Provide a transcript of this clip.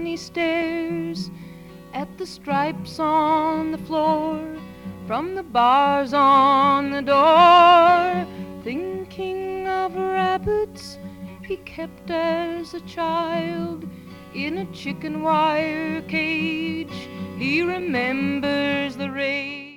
he stares at the stripes on the floor from the bars on the door, thinking of rabbits he kept as a child in a chicken wire cage. He remembers the rain